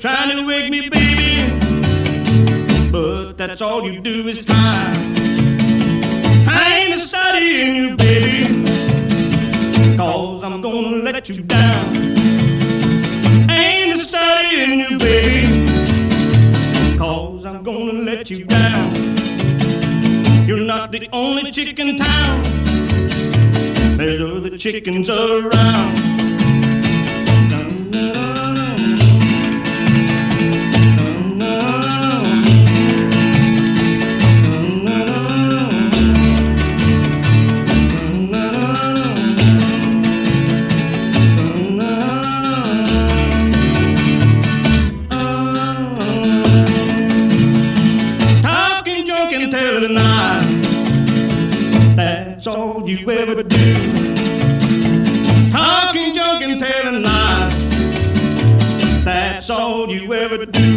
trying to wake me, baby, but that's all you do is try. I ain't studying you, baby, 'cause I'm gonna let you down. I ain't studying you, baby, 'cause I'm gonna let you down. You're not the only chick in town, there's other chickens around. That's all you ever do. Talking junk and telling lies. That's all you ever do.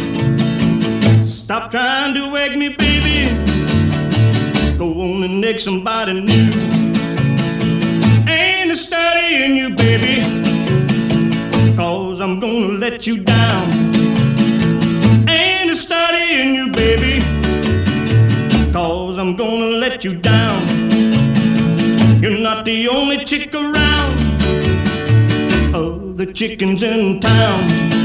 Stop trying to wake me, baby. Go on and next somebody new. Ain't studying you, baby, 'cause I'm gonna let you down. Ain't studying you, baby, 'cause I'm gonna let you down. You're not the only chick around, other chickens in town.